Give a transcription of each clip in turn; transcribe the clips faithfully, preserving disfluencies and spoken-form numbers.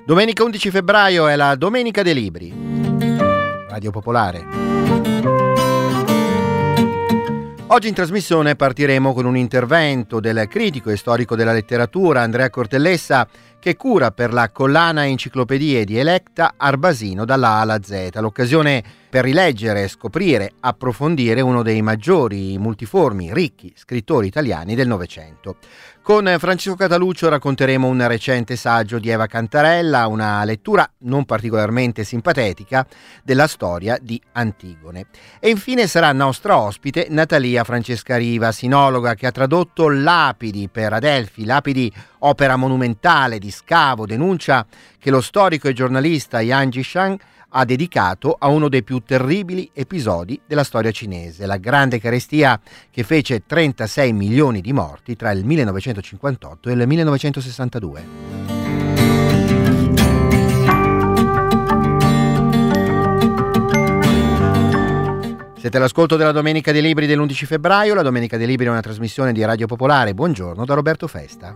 Domenica undici febbraio è la Domenica dei Libri. Radio Popolare. Oggi in trasmissione partiremo con un intervento del critico e storico della letteratura Andrea Cortellessa, che cura per la collana Enciclopedie di Electa Arbasino dalla A alla Z, l'occasione per rileggere, scoprire, approfondire uno dei maggiori, multiformi, ricchi scrittori italiani del Novecento. Con Francesco Cataluccio racconteremo un recente saggio di Eva Cantarella, una lettura non particolarmente simpatetica della storia di Antigone. E infine sarà nostra ospite Natalia Francesca Riva, sinologa che ha tradotto Lapidi per Adelphi. Lapidi, opera monumentale di scavo, denuncia che lo storico e giornalista Yang Jishan ha dedicato a uno dei più terribili episodi della storia cinese, la grande carestia che fece trentasei milioni di morti tra il millenovecentocinquantotto e il millenovecentosessantadue. Siete all'ascolto della Domenica dei Libri dell'undici febbraio. La Domenica dei Libri è una trasmissione di Radio Popolare. Buongiorno da Roberto Festa.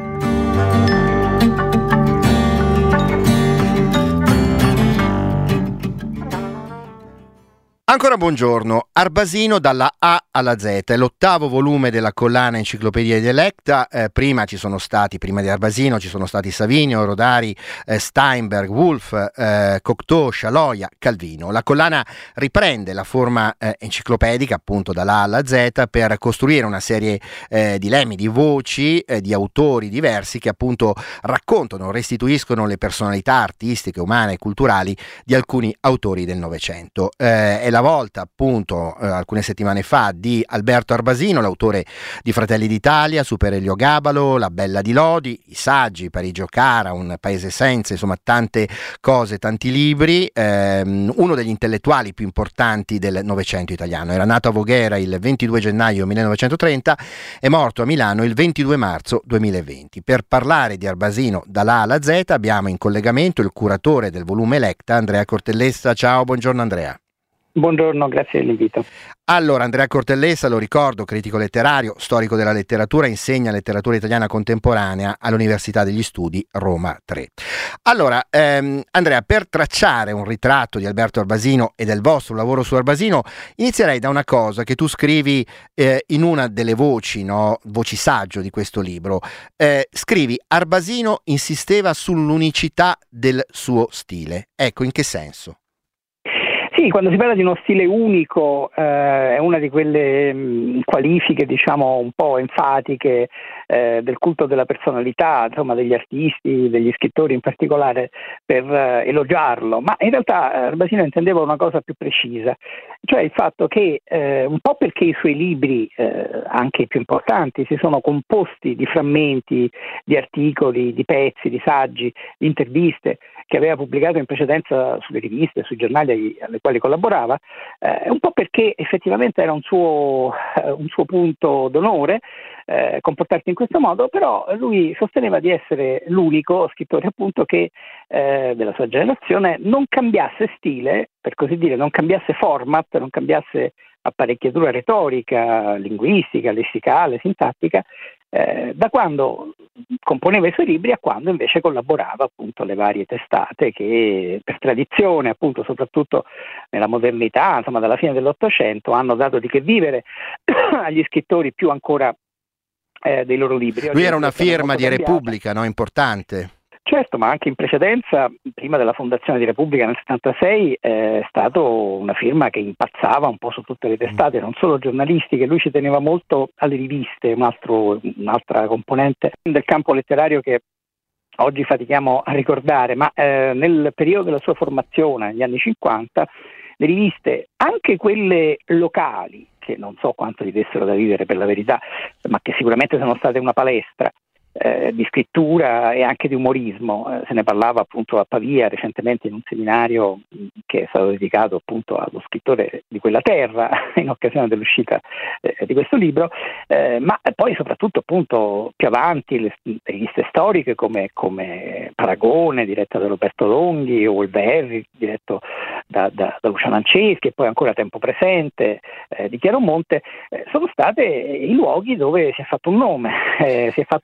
Ancora buongiorno. Arbasino dalla A alla Z è l'ottavo volume della collana Enciclopedia di Electa. Eh, prima ci sono stati, prima di Arbasino ci sono stati Savinio, Rodari, eh, Steinberg, Wolf, eh, Cocteau, Scialoia, Calvino. La collana riprende la forma eh, enciclopedica appunto dalla A alla Z per costruire una serie eh, di lemmi, di voci, eh, di autori diversi che appunto raccontano, restituiscono le personalità artistiche, umane e culturali di alcuni autori del Novecento. Eh, è la volta appunto eh, alcune settimane fa di Alberto Arbasino, l'autore di Fratelli d'Italia, Super Elio Gabalo, La Bella di Lodi, i saggi, Parigi o Cara, Un paese senza, insomma tante cose, tanti libri. Ehm, uno degli intellettuali più importanti del Novecento italiano. Era nato a Voghera il ventidue gennaio millenovecentotrenta, è morto a Milano il ventidue marzo duemilaventi. Per parlare di Arbasino dalla A alla Z abbiamo in collegamento il curatore del volume Electa, Andrea Cortellessa. Ciao, buongiorno Andrea. Buongiorno, grazie dell'invito. Allora, Andrea Cortellessa, lo ricordo, critico letterario, storico della letteratura, insegna letteratura italiana contemporanea all'Università degli Studi Roma tre. Allora, ehm, Andrea, per tracciare un ritratto di Alberto Arbasino e del vostro lavoro su Arbasino, inizierei da una cosa che tu scrivi eh, in una delle voci, no, voci saggio di questo libro. Eh, scrivi: Arbasino insisteva sull'unicità del suo stile. Ecco, in che senso? Sì, quando si parla di uno stile unico eh, è una di quelle mh, qualifiche, diciamo, un po' enfatiche eh, del culto della personalità, insomma, degli artisti, degli scrittori in particolare, per eh, elogiarlo. Ma in realtà Arbasino intendeva una cosa più precisa, cioè il fatto che eh, un po' perché i suoi libri, eh, anche i più importanti, si sono composti di frammenti, di articoli, di pezzi, di saggi, di interviste che aveva pubblicato in precedenza sulle riviste, sui giornali alle quali collaborava, eh, un po' perché effettivamente era un suo, eh, un suo punto d'onore eh, comportarsi in questo modo, però lui sosteneva di essere l'unico scrittore appunto che eh, della sua generazione non cambiasse stile, per così dire, non cambiasse format, non cambiasse apparecchiatura retorica, linguistica, lessicale, sintattica, eh, da quando componeva i suoi libri a quando invece collaborava appunto alle varie testate che per tradizione, appunto soprattutto nella modernità, insomma dalla fine dell'Ottocento, hanno dato di che vivere agli scrittori più ancora eh, dei loro libri. Lui era una firma di Repubblica, no? Importante. Certo, ma anche in precedenza, prima della fondazione di Repubblica nel settantasei, è stato una firma che impazzava un po' su tutte le testate, non solo giornalistiche. Lui ci teneva molto alle riviste, un altro, un'altra componente del campo letterario che oggi fatichiamo a ricordare, ma eh, nel periodo della sua formazione, negli anni cinquanta, le riviste, anche quelle locali, che non so quanto gli dessero da vivere per la verità, ma che sicuramente sono state una palestra Eh, di scrittura e anche di umorismo, eh, se ne parlava appunto a Pavia recentemente in un seminario che è stato dedicato appunto allo scrittore di quella terra in occasione dell'uscita eh, di questo libro, eh, ma poi soprattutto appunto più avanti le, le riviste storiche come, come Paragone diretta da Roberto Longhi o il Verri diretto da, da, da Luciano Anceschi e poi ancora Tempo Presente eh, di Chiaro Monte, eh, sono state i luoghi dove si è fatto un nome, eh, si è fatto un nome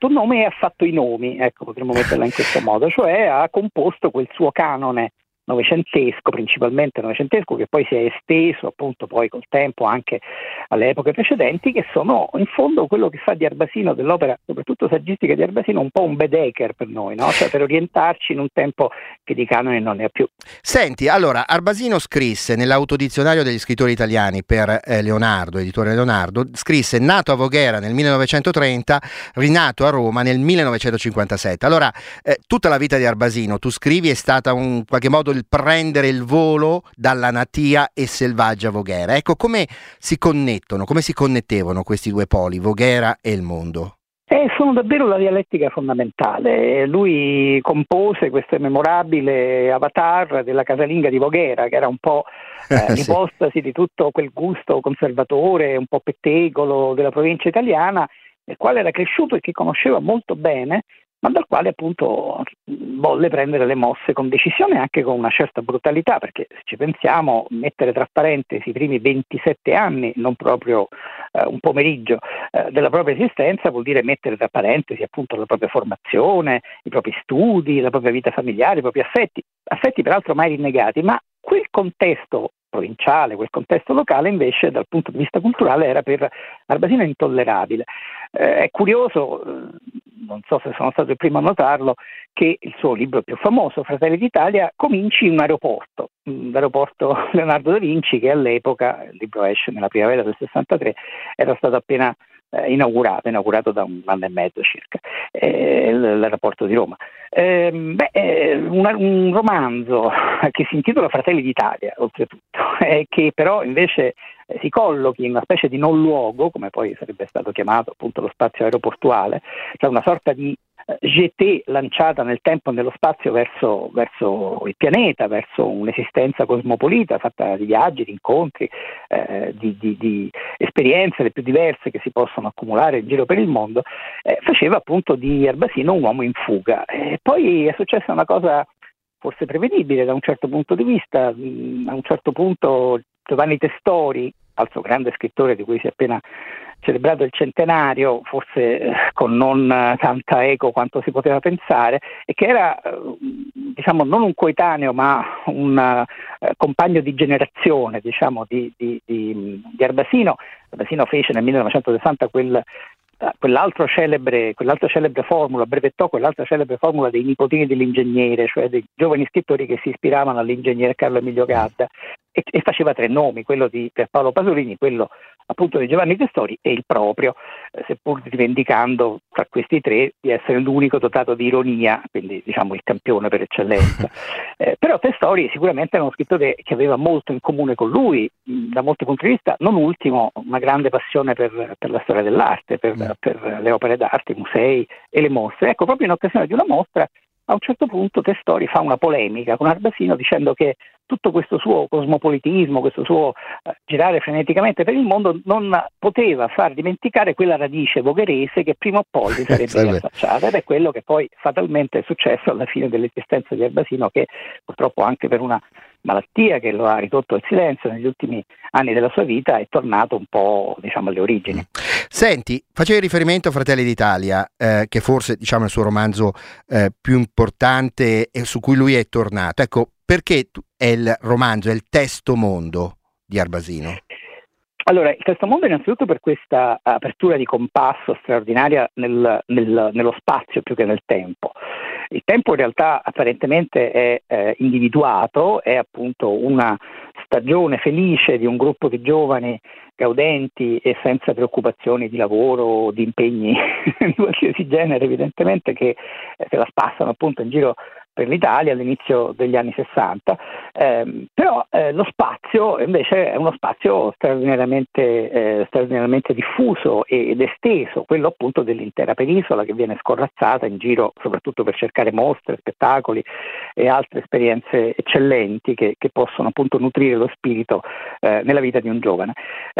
ne ha fatto i nomi, ecco, potremmo metterla in questo modo, cioè ha composto quel suo canone novecentesco, principalmente novecentesco, che poi si è esteso appunto poi col tempo anche alle epoche precedenti, che sono in fondo quello che fa di Arbasino, dell'opera soprattutto saggistica di Arbasino, un po' un Baedeker per noi, no? Cioè per orientarci in un tempo che di canone non ne ha più. Senti, allora, Arbasino scrisse nell'autodizionario degli scrittori italiani per eh, Leonardo, editore Leonardo, scrisse: nato a Voghera nel millenovecentotrenta, rinato a Roma nel millenovecentocinquantasette. Allora, eh, tutta la vita di Arbasino, tu scrivi, è stata in qualche modo il prendere il volo dalla natia e selvaggia Voghera. Ecco, come si connettono, come si connettevano questi due poli, Voghera e il mondo? Eh, sono davvero la dialettica fondamentale. Lui compose questo memorabile avatar della casalinga di Voghera, che era un po' eh, l'ipostasi di tutto quel gusto conservatore, un po' pettegolo della provincia italiana, nel quale era cresciuto e che conosceva molto bene, ma dal quale appunto volle prendere le mosse con decisione e anche con una certa brutalità, perché se ci pensiamo, mettere tra parentesi i primi ventisette anni, non proprio eh, un pomeriggio eh, della propria esistenza, vuol dire mettere tra parentesi appunto la propria formazione, i propri studi, la propria vita familiare, i propri affetti, affetti peraltro mai rinnegati, ma quel contesto provinciale, quel contesto locale invece dal punto di vista culturale era per Arbasino intollerabile. Eh, è curioso, non so se sono stato il primo a notarlo, che il suo libro più famoso, Fratelli d'Italia, cominci in un aeroporto, l'aeroporto Leonardo da Vinci, che all'epoca, il libro esce nella primavera del sessantatré, era stato appena eh, inaugurato, inaugurato da un anno e mezzo circa, eh, l'aeroporto di Roma. Eh, beh, eh, un, un romanzo che si intitola Fratelli d'Italia, oltretutto, eh, che però invece eh, si collochi in una specie di non luogo, come poi sarebbe stato chiamato appunto lo spazio aeroportuale, cioè una sorta di eh, jetée lanciata nel tempo e nello spazio verso, verso il pianeta, verso un'esistenza cosmopolita fatta di viaggi, di incontri, eh, di, di, di esperienze le più diverse che si possono accumulare in giro per il mondo, eh, faceva appunto di Arbasino un uomo in fuga. E poi è successa una cosa forse prevedibile da un certo punto di vista. A un certo punto Giovanni Testori, altro grande scrittore di cui si è appena celebrato il centenario, forse eh, con non eh, tanta eco quanto si poteva pensare, e che era eh, diciamo non un coetaneo ma un eh, compagno di generazione, diciamo, di, di, di, di Arbasino. Arbasino fece nel millenovecentosessanta quel quell'altro celebre, quell'altra celebre formula, brevettò quell'altra celebre formula dei nipotini dell'ingegnere, cioè dei giovani scrittori che si ispiravano all'ingegnere Carlo Emilio Gadda, e, e faceva tre nomi, quello di Pierpaolo Pasolini, quello appunto di Giovanni Testori e il proprio, eh, seppur rivendicando tra questi tre di essere l'unico dotato di ironia, quindi diciamo il campione per eccellenza. Eh, però Testori sicuramente era uno scrittore che aveva molto in comune con lui, mh, da molti punti di vista, non ultimo una grande passione per, per la storia dell'arte, per, per le opere d'arte, i musei e le mostre. Ecco, proprio in occasione di una mostra, a un certo punto Testori fa una polemica con Arbasino dicendo che tutto questo suo cosmopolitismo, questo suo eh, girare freneticamente per il mondo non poteva far dimenticare quella radice vogherese che prima o poi si sarebbe riaffacciata, ed è quello che poi fatalmente è successo alla fine dell'esistenza di Arbasino, che purtroppo anche per una malattia che lo ha ridotto al silenzio negli ultimi anni della sua vita è tornato un po', diciamo, alle origini. Senti, facevi riferimento a Fratelli d'Italia, eh, che forse, diciamo, è il suo romanzo eh, più importante e su cui lui è tornato. Ecco, perché è il romanzo, è il testo mondo di Arbasino? Allora, il testo mondo innanzitutto per questa apertura di compasso straordinaria nel, nel, nello spazio più che nel tempo. Il tempo in realtà apparentemente è eh, individuato, è appunto una stagione felice di un gruppo di giovani gaudenti e senza preoccupazioni di lavoro o di impegni di qualsiasi genere, evidentemente, che eh, se la spassano appunto in giro per l'Italia all'inizio degli anni sessanta, eh, però eh, lo spazio invece è uno spazio straordinariamente, eh, straordinariamente diffuso ed esteso, quello appunto dell'intera penisola, che viene scorrazzata in giro soprattutto per cercare mostre, spettacoli e altre esperienze eccellenti che, che possono appunto nutrire lo spirito eh, nella vita di un giovane.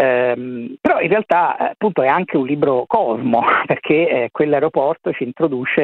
Eh, però in realtà appunto è anche un libro cosmo, perché eh, quell'aeroporto ci introduce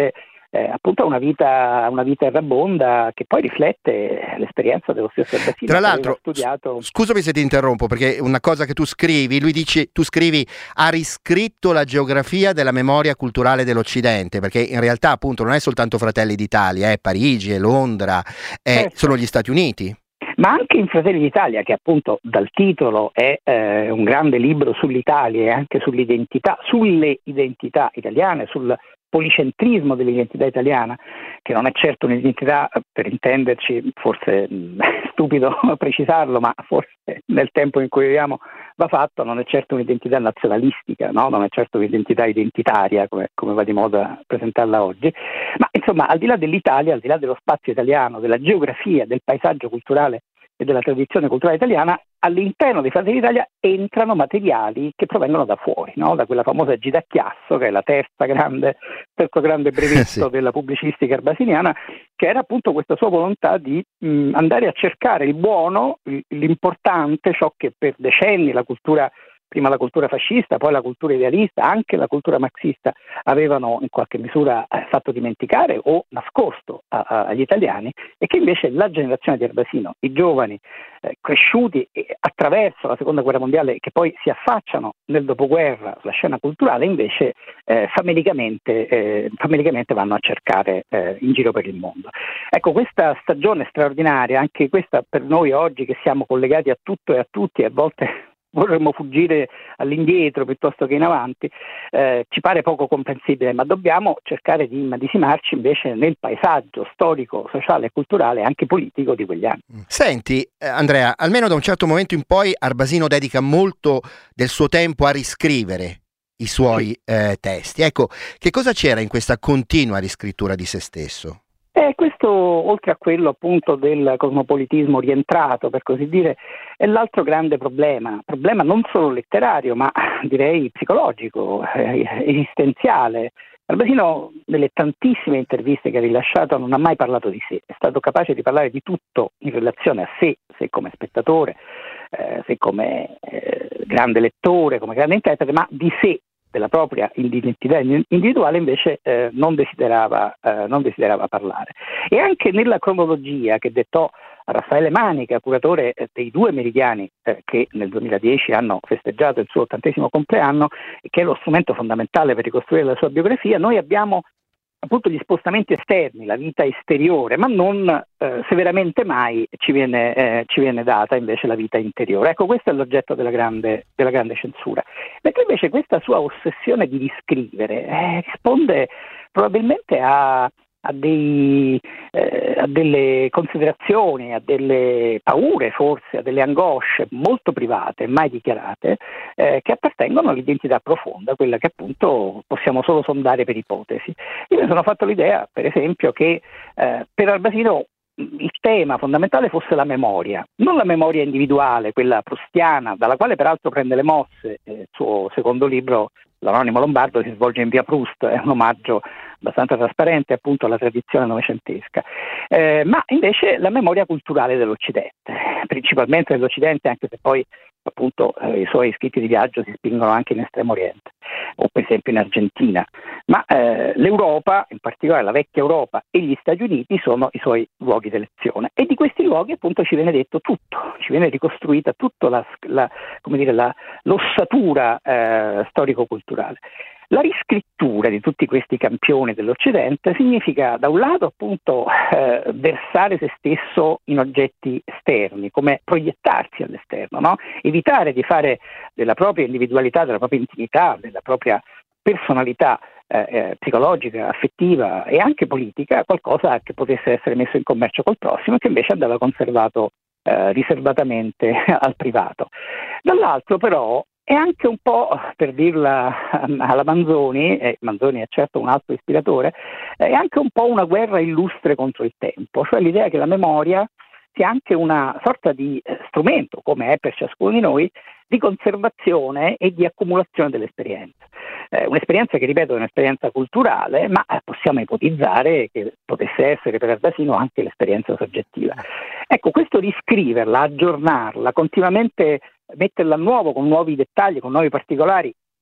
eh, appunto una vita, una vita errabonda che poi riflette l'esperienza dello stesso Arbasino. Tra l'altro, studiato... scusami se ti interrompo, perché una cosa che tu scrivi, lui dice, tu scrivi, ha riscritto la geografia della memoria culturale dell'Occidente, perché in realtà appunto non è soltanto Fratelli d'Italia, è Parigi, è Londra, è, certo. sono gli Stati Uniti. Ma anche in Fratelli d'Italia, che appunto dal titolo è eh, un grande libro sull'Italia e anche sull'identità, sulle identità italiane, sul policentrismo dell'identità italiana, che non è certo un'identità, per intenderci, forse mh, stupido precisarlo, ma forse nel tempo in cui viviamo va fatto, non è certo un'identità nazionalistica, no? Non è certo un'identità identitaria, come, come va di moda presentarla oggi, ma insomma al di là dell'Italia, al di là dello spazio italiano, della geografia, del paesaggio culturale e della tradizione culturale italiana, all'interno dei Fratelli d'Italia entrano materiali che provengono da fuori, no? Da quella famosa Gita a Chiasso, che è la terza grande, terzo grande brevetto sì. della pubblicistica arbasiniana, che era appunto questa sua volontà di mh, andare a cercare il buono, l'importante, ciò che per decenni la cultura, prima la cultura fascista, poi la cultura idealista, anche la cultura marxista, avevano in qualche misura fatto dimenticare o nascosto a, a, agli italiani, e che invece la generazione di Arbasino, i giovani eh, cresciuti attraverso la seconda guerra mondiale, che poi si affacciano nel dopoguerra sulla scena culturale, invece eh, famelicamente, eh, famelicamente vanno a cercare eh, in giro per il mondo. Ecco, questa stagione straordinaria, anche questa per noi oggi che siamo collegati a tutto e a tutti, a volte vorremmo fuggire all'indietro piuttosto che in avanti, eh, ci pare poco comprensibile, ma dobbiamo cercare di immedesimarci invece nel paesaggio storico, sociale e culturale, anche politico di quegli anni. Senti eh, Andrea, almeno da un certo momento in poi Arbasino dedica molto del suo tempo a riscrivere i suoi eh, testi. Ecco, che cosa c'era in questa continua riscrittura di se stesso? Eh, questo, oltre a quello appunto del cosmopolitismo rientrato, per così dire, è l'altro grande problema, problema non solo letterario, ma direi psicologico, eh, esistenziale. Arbasino, nelle tantissime interviste che ha rilasciato, non ha mai parlato di sé, è stato capace di parlare di tutto in relazione a sé, se come spettatore, eh, se come eh, grande lettore, come grande interprete, ma di sé, della propria identità individuale invece eh, non desiderava eh, non desiderava parlare. E anche nella cronologia che dettò a Raffaele Manica, curatore eh, dei due Meridiani eh, che nel duemiladieci hanno festeggiato il suo ottantesimo compleanno e che è lo strumento fondamentale per ricostruire la sua biografia, noi abbiamo appunto gli spostamenti esterni, la vita esteriore, ma non eh, severamente mai ci viene, eh, ci viene data invece la vita interiore. Ecco, questo è l'oggetto della grande, della grande censura. Mentre invece questa sua ossessione di riscrivere eh, risponde probabilmente a, a, dei, eh, a delle considerazioni, a delle paure forse, a delle angosce molto private, mai dichiarate, eh, che appartengono all'identità profonda, quella che appunto possiamo solo sondare per ipotesi. Io mi sono fatto l'idea, per esempio, che eh, per Arbasino il tema fondamentale fosse la memoria, non la memoria individuale, quella proustiana, dalla quale peraltro prende le mosse. Il suo secondo libro, L'Anonimo Lombardo, si svolge in via Proust, è un omaggio abbastanza trasparente appunto alla tradizione novecentesca, eh, ma invece la memoria culturale dell'Occidente, principalmente dell'Occidente, anche se poi appunto eh, i suoi scritti di viaggio si spingono anche in Estremo Oriente, o per esempio in Argentina, ma eh, l'Europa, in particolare la vecchia Europa e gli Stati Uniti sono i suoi luoghi d'elezione, e di questi luoghi appunto ci viene detto tutto, ci viene ricostruita tutta la, la, come dire, la, l'ossatura eh, storico-culturale. La riscrittura di tutti questi campioni dell'Occidente significa da un lato appunto eh, versare se stesso in oggetti esterni, come proiettarsi all'esterno, no? Evitare di fare della propria individualità, della propria intimità, della propria personalità eh, eh, psicologica, affettiva e anche politica qualcosa che potesse essere messo in commercio col prossimo e che invece andava conservato eh, riservatamente al privato. Dall'altro però è anche un po', per dirla alla Manzoni, e Manzoni è certo un altro ispiratore, è anche un po' una guerra illustre contro il tempo, cioè l'idea che la memoria sia anche una sorta di strumento, come è per ciascuno di noi, di conservazione e di accumulazione dell'esperienza. Eh, un'esperienza che, ripeto, è un'esperienza culturale, ma possiamo ipotizzare che potesse essere per Arbasino anche l'esperienza soggettiva. Ecco, questo riscriverla, aggiornarla, continuamente metterla a nuovo con nuovi dettagli, con nuovi particolari,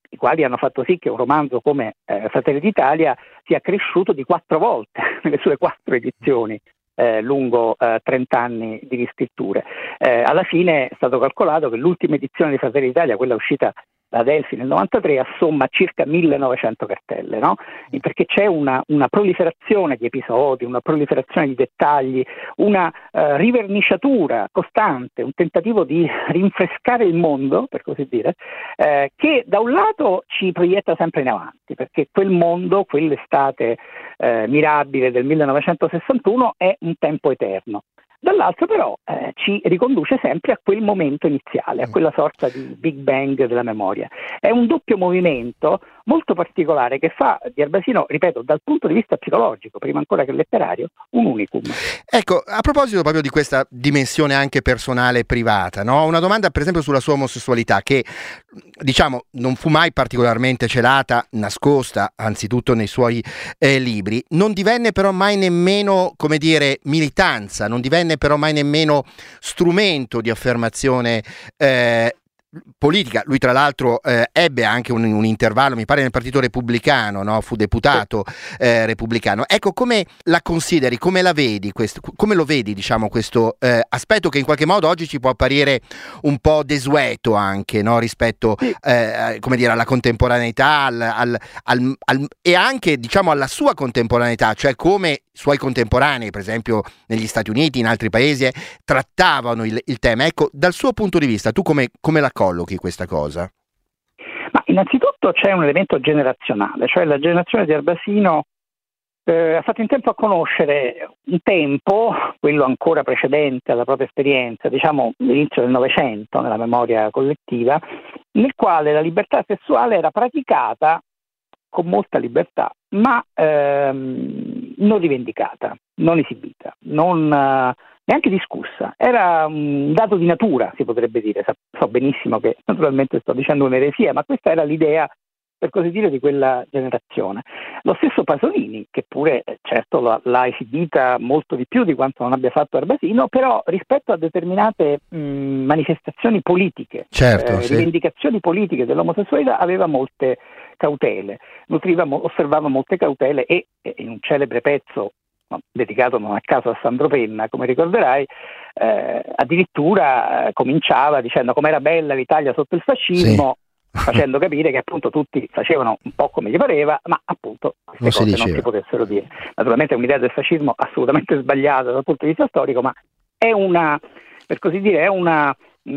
i quali hanno fatto sì che un romanzo come eh, Fratelli d'Italia sia cresciuto di quattro volte nelle sue quattro edizioni eh, lungo eh, trenta anni di riscritture. Eh, alla fine è stato calcolato che l'ultima edizione di Fratelli d'Italia, quella uscita da Adelphi nel novantatré, assomma circa millenovecento cartelle, no? Perché c'è una, una proliferazione di episodi, una proliferazione di dettagli, una eh, riverniciatura costante, un tentativo di rinfrescare il mondo, per così dire, eh, che da un lato ci proietta sempre in avanti, perché quel mondo, quell'estate eh, mirabile del millenovecentosessantuno è un tempo eterno. Dall'altro però eh, ci riconduce sempre a quel momento iniziale, a quella sorta di Big Bang della memoria. È un doppio movimento molto particolare che fa di Arbasino, ripeto, dal punto di vista psicologico, prima ancora che letterario, un unicum. Ecco, a proposito proprio di questa dimensione anche personale e privata, no? Una domanda per esempio sulla sua omosessualità, che diciamo non fu mai particolarmente celata, nascosta, anzitutto nei suoi eh, libri, non divenne però mai nemmeno, come dire, militanza, non divenne però mai nemmeno strumento di affermazione eh, politica. Lui tra l'altro eh, ebbe anche un, un intervallo, mi pare, nel Partito Repubblicano, no? Fu deputato eh, repubblicano. Ecco, come la consideri, come la vedi, questo, come lo vedi, diciamo, questo eh, aspetto che in qualche modo oggi ci può apparire un po' desueto anche, no? Rispetto eh, come dire, alla contemporaneità al, al, al, al, e anche, diciamo, alla sua contemporaneità, cioè come suoi contemporanei, per esempio negli Stati Uniti, in altri paesi, eh, trattavano il, il tema. Ecco, dal suo punto di vista, tu come, come la collochi questa cosa? Ma innanzitutto c'è un elemento generazionale, cioè la generazione di Arbasino eh, ha fatto in tempo a conoscere un tempo, quello ancora precedente alla propria esperienza, diciamo l'inizio del Novecento nella memoria collettiva, nel quale la libertà sessuale era praticata con molta libertà, ma ehm, non rivendicata, non esibita, non eh, neanche discussa. Era un dato di natura, si potrebbe dire. So, so benissimo che naturalmente sto dicendo un'eresia, ma questa era l'idea, per così dire, di quella generazione. Lo stesso Pasolini, che pure certo l'ha, l'ha esibita molto di più di quanto non abbia fatto Arbasino, però rispetto a determinate mh, manifestazioni politiche, certo, eh, sì. rivendicazioni politiche dell'omosessualità, aveva molte cautele, nutriva, osservava molte cautele e, e in un celebre pezzo no, dedicato non a caso a Sandro Penna, come ricorderai, eh, addirittura eh, cominciava dicendo com'era bella l'Italia sotto il fascismo, sì. facendo capire che appunto tutti facevano un po' come gli pareva, ma appunto queste non cose si non si potessero dire. Naturalmente è un'idea del fascismo assolutamente sbagliata dal punto di vista storico, ma è una, per così dire, è una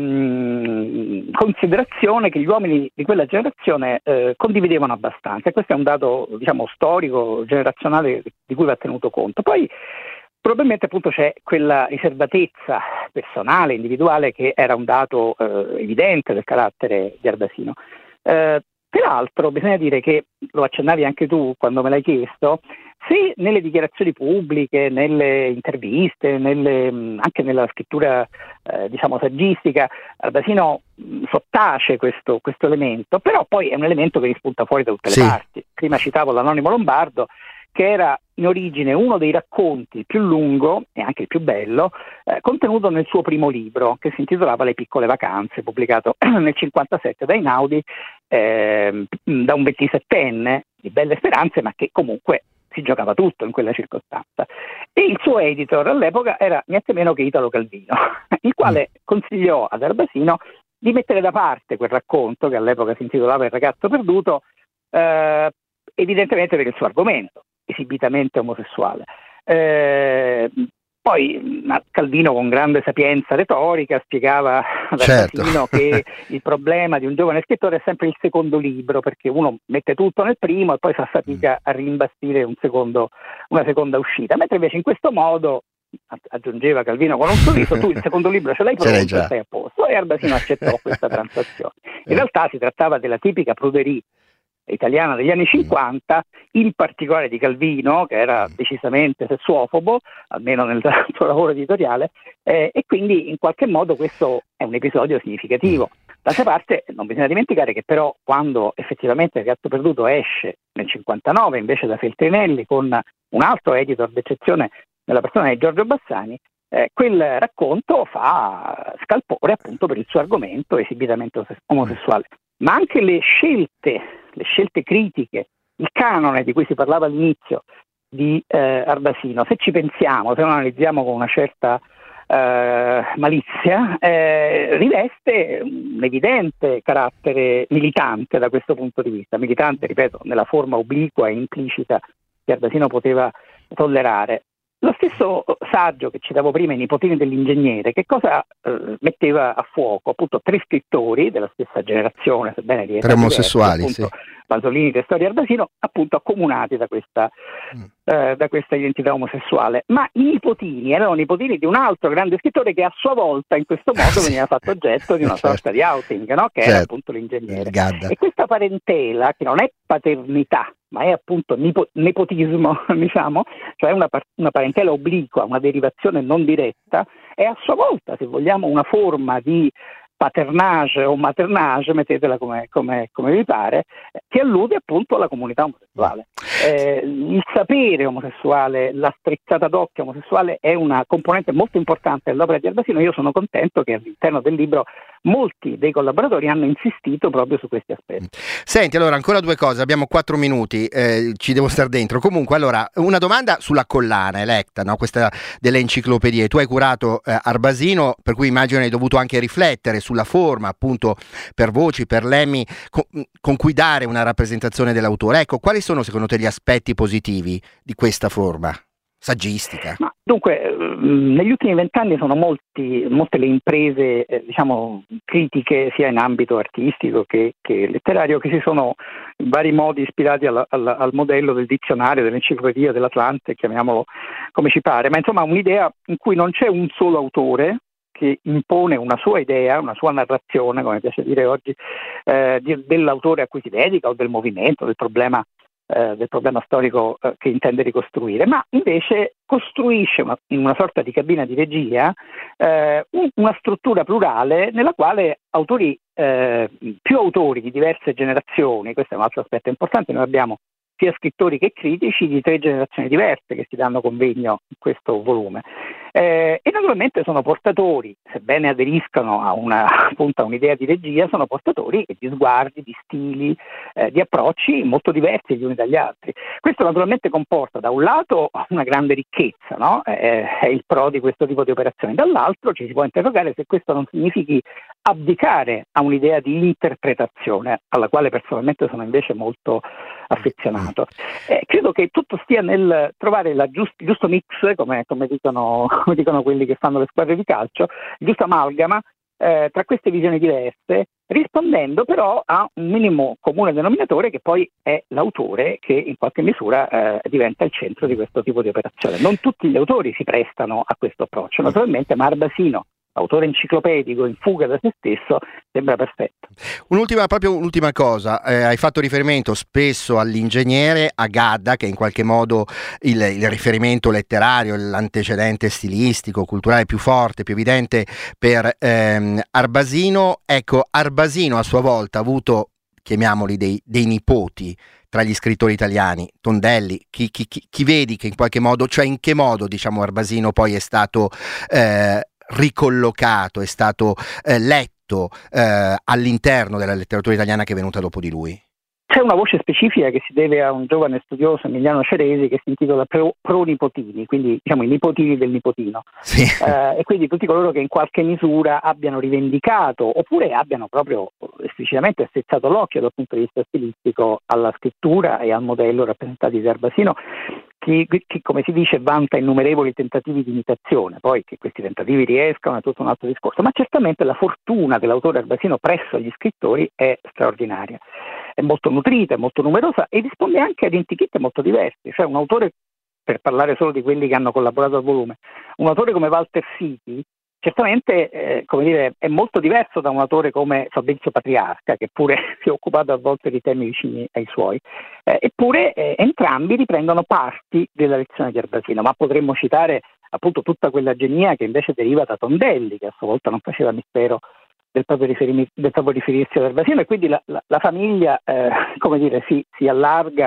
mh, considerazione che gli uomini di quella generazione eh, condividevano abbastanza, e questo è un dato, diciamo, storico, generazionale di cui va tenuto conto. Poi probabilmente appunto c'è quella riservatezza personale, individuale, che era un dato eh, evidente del carattere di Arbasino. Eh, peraltro bisogna dire che, lo accennavi anche tu quando me l'hai chiesto, se nelle dichiarazioni pubbliche, nelle interviste, nelle, anche nella scrittura eh, diciamo saggistica, Arbasino mh, sottace questo, questo elemento, però poi è un elemento che rispunta fuori da tutte le sì. parti. Prima citavo l'Anonimo Lombardo, che era in origine uno dei racconti più lungo e anche il più bello eh, contenuto nel suo primo libro, che si intitolava Le piccole vacanze, pubblicato nel cinquantasette da Einaudi, eh, da un ventisettenne di belle speranze, ma che comunque si giocava tutto in quella circostanza. E il suo editor all'epoca era niente meno che Italo Calvino, il quale consigliò ad Arbasino di mettere da parte quel racconto, che all'epoca si intitolava Il ragazzo perduto, eh, evidentemente per il suo argomento, esibitamente omosessuale. Eh, poi Calvino, con grande sapienza retorica, spiegava ad certo. Arbasino che il problema di un giovane scrittore è sempre il secondo libro, perché uno mette tutto nel primo e poi fa fatica a rimbastire un secondo, una seconda uscita, mentre invece in questo modo, aggiungeva Calvino con un sorriso, tu il secondo libro ce l'hai pronto e stai a posto. E Arbasino accettò questa transazione. In realtà si trattava della tipica pruderie italiana degli anni cinquanta, in particolare di Calvino, che era decisamente sessuofobo, almeno nel suo lavoro editoriale, eh, e quindi in qualche modo questo è un episodio significativo. D'altra parte non bisogna dimenticare che però quando effettivamente Il gatto perduto esce nel cinquantanove, invece da Feltrinelli, con un altro editor d'eccezione nella persona di Giorgio Bassani, eh, quel racconto fa scalpore appunto per il suo argomento esibitamente omosessuale. ma anche le scelte, le scelte critiche, il canone di cui si parlava all'inizio di eh, Arbasino, se ci pensiamo, se lo analizziamo con una certa eh, malizia, eh, riveste un evidente carattere militante da questo punto di vista, militante, ripeto, nella forma obliqua e implicita che Arbasino poteva tollerare. Lo stesso saggio che citavo prima, I nipotini dell'ingegnere, che cosa eh, metteva a fuoco? Appunto tre scrittori della stessa generazione, sebbene di età tre omosessuali, diverse, appunto, sì. Pasolini, Testori e Arbasino, appunto accomunati da questa, mm. eh, da questa identità omosessuale. Ma i nipotini erano nipotini di un altro grande scrittore che a sua volta in questo modo sì. veniva fatto oggetto di una certo. sorta di outing, no? Che certo. era appunto l'ingegnere. E questa parentela, che non è paternità, ma è appunto nipo- nepotismo, diciamo, cioè una, par- una parentela obliqua, una derivazione non diretta, è a sua volta, se vogliamo, una forma di paternage o maternage, mettetela come, come, come vi pare, che allude appunto alla comunità omosessuale. Eh, il sapere omosessuale, la strizzata d'occhio omosessuale è una componente molto importante dell'opera di Arbasino. Io sono contento che all'interno del libro molti dei collaboratori hanno insistito proprio su questi aspetti. Senti, allora ancora due cose, abbiamo quattro minuti, eh, ci devo stare dentro. Comunque, allora, una domanda sulla collana Electa, no? Questa delle enciclopedie. Tu hai curato eh, Arbasino, per cui immagino hai dovuto anche riflettere sulla forma, appunto, per voci, per lemmi, con, con cui dare una rappresentazione dell'autore. Ecco, quali sono secondo te gli aspetti positivi di questa forma saggistica? Ma, dunque, negli ultimi vent'anni sono molti, molte le imprese, eh, diciamo, critiche, sia in ambito artistico che, che letterario, che si sono in vari modi ispirati alla, alla, al modello del dizionario, dell'enciclopedia, dell'Atlante, chiamiamolo come ci pare, ma insomma un'idea in cui non c'è un solo autore che impone una sua idea, una sua narrazione, come piace dire oggi, eh, di, dell'autore a cui si dedica o del movimento, del problema eh, del problema storico eh, che intende ricostruire, ma invece costruisce una, in una sorta di cabina di regia eh, un, una struttura plurale nella quale autori, eh, più autori di diverse generazioni, questo è un altro aspetto importante, noi abbiamo sia scrittori che critici di tre generazioni diverse che si danno convegno in questo volume. Eh, e naturalmente sono portatori, sebbene aderiscano a, una, appunto, a un'idea di regia, sono portatori di sguardi, di stili, eh, di approcci molto diversi gli uni dagli altri. Questo naturalmente comporta da un lato una grande ricchezza, no? eh, è il pro di questo tipo di operazioni, dall'altro ci si può interrogare se questo non significhi abdicare a un'idea di interpretazione, alla quale personalmente sono invece molto affezionato. Eh, credo che tutto stia nel trovare il giust, giusto mix, come, come, dicono, come dicono quelli che fanno le squadre di calcio, il giusto amalgama eh, tra queste visioni diverse, rispondendo però a un minimo comune denominatore che poi è l'autore che in qualche misura eh, diventa il centro di questo tipo di operazione. Non tutti gli autori si prestano a questo approccio, naturalmente, ma Arbasino, autore enciclopedico in fuga da se stesso, sembra perfetto. Un'ultima, proprio un'ultima cosa, eh, hai fatto riferimento spesso all'ingegnere, a Gadda, che è in qualche modo il, il riferimento letterario, l'antecedente stilistico, culturale più forte, più evidente per ehm, Arbasino. Ecco, Arbasino a sua volta ha avuto, chiamiamoli, dei, dei nipoti tra gli scrittori italiani, Tondelli, chi, chi, chi, chi vedi che in qualche modo, cioè in che modo, diciamo, Arbasino poi è stato eh, ricollocato, è stato eh, letto eh, all'interno della letteratura italiana che è venuta dopo di lui? C'è una voce specifica che si deve a un giovane studioso, Emiliano Ceresi, che si intitola Pro, Pronipotini, quindi diciamo i nipotini del nipotino. Sì. Eh, e quindi tutti coloro che in qualche misura abbiano rivendicato oppure abbiano proprio esplicitamente strizzato l'occhio dal punto di vista stilistico alla scrittura e al modello rappresentati da Arbasino, che, che come si dice vanta innumerevoli tentativi di imitazione, poi che questi tentativi riescano è tutto un altro discorso, ma certamente la fortuna dell'autore Arbasino presso gli scrittori è straordinaria. È molto nutrita, è molto numerosa e risponde anche ad etichette molto diverse, cioè un autore, per parlare solo di quelli che hanno collaborato al volume, un autore come Walter Siti certamente eh, come dire, è molto diverso da un autore come Fabrizio Patriarca, che pure si è occupato a volte di temi vicini ai suoi, eh, eppure eh, entrambi riprendono parti della lezione di Arbasino, ma potremmo citare appunto tutta quella genia che invece deriva da Tondelli, che a sua volta non faceva mistero del proprio, riferimi, del proprio riferirsi ad Arbasino, e quindi la, la, la famiglia eh, come dire, si, si allarga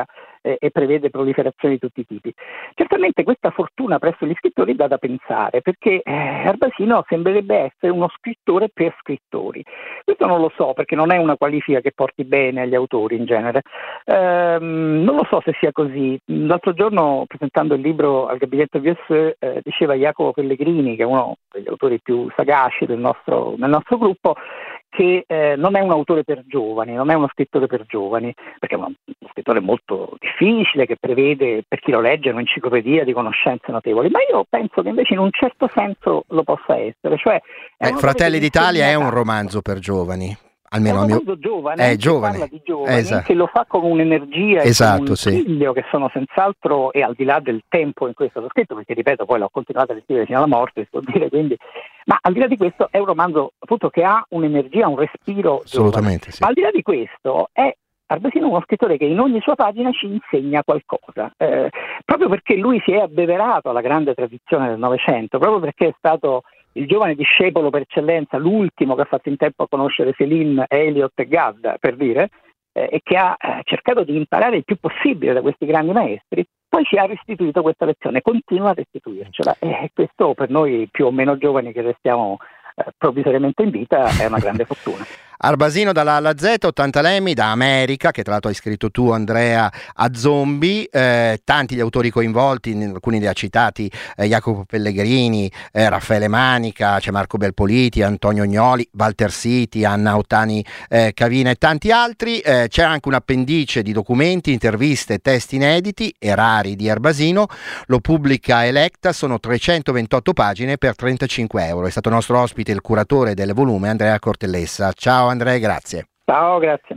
eh, e prevede proliferazioni di tutti i tipi. Certamente questa fortuna presso gli scrittori dà da pensare, perché eh, Arbasino sembrerebbe essere uno scrittore per scrittori. Questo non lo so, perché non è una qualifica che porti bene agli autori in genere. Ehm, non lo so se sia così. L'altro giorno, presentando il libro al gabinetto V S E, eh, diceva Jacopo Pellegrini, che è uno degli autori più sagaci del nostro, del nostro gruppo, che eh, non è un autore per giovani, non è uno scrittore per giovani, perché è uno, uno scrittore molto difficile, che prevede per chi lo legge un'enciclopedia di conoscenze notevoli, ma io penso che invece in un certo senso lo possa essere. Cioè, è eh, Fratelli d'Italia è un romanzo per giovani. Almeno è un mio... romanzo giovane, è giovane. Parla di giovani, esatto. Che lo fa con un'energia e esatto, con un sì. piglio che sono senz'altro, e al di là del tempo in cui è stato scritto, perché ripeto, poi l'ho continuato a scrivere fino alla morte, si può dire, quindi, ma al di là di questo è un romanzo appunto che ha un'energia, un respiro assolutamente, giovane. sì. Ma al di là di questo è Arbasino uno scrittore che in ogni sua pagina ci insegna qualcosa, eh, proprio perché lui si è abbeverato alla grande tradizione del Novecento, proprio perché è stato il giovane discepolo per eccellenza, l'ultimo che ha fatto in tempo a conoscere Céline, Eliot e Gadda, per dire, eh, e che ha eh, cercato di imparare il più possibile da questi grandi maestri, poi ci ha restituito questa lezione, continua a restituircela, e questo per noi più o meno giovani che restiamo eh, provvisoriamente in vita è una grande fortuna. Arbasino dalla A alla Z, ottanta lemmi, da America, che tra l'altro hai scritto tu, Andrea, a Zombie, eh, tanti gli autori coinvolti, alcuni li ha citati, eh, Jacopo Pellegrini, eh, Raffaele Manica, c'è Marco Belpoliti, Antonio Gnoli, Walter Siti, Anna Ottani eh, Cavina e tanti altri. Eh, c'è anche un appendice di documenti, interviste, testi inediti e rari di Arbasino, lo pubblica Electa, sono trecentoventotto pagine per trentacinque euro. È stato nostro ospite il curatore del volume, Andrea Cortellessa. Ciao Andrea, grazie. Ciao, grazie.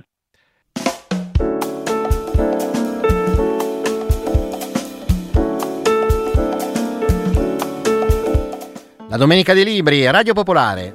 La Domenica dei Libri, Radio Popolare.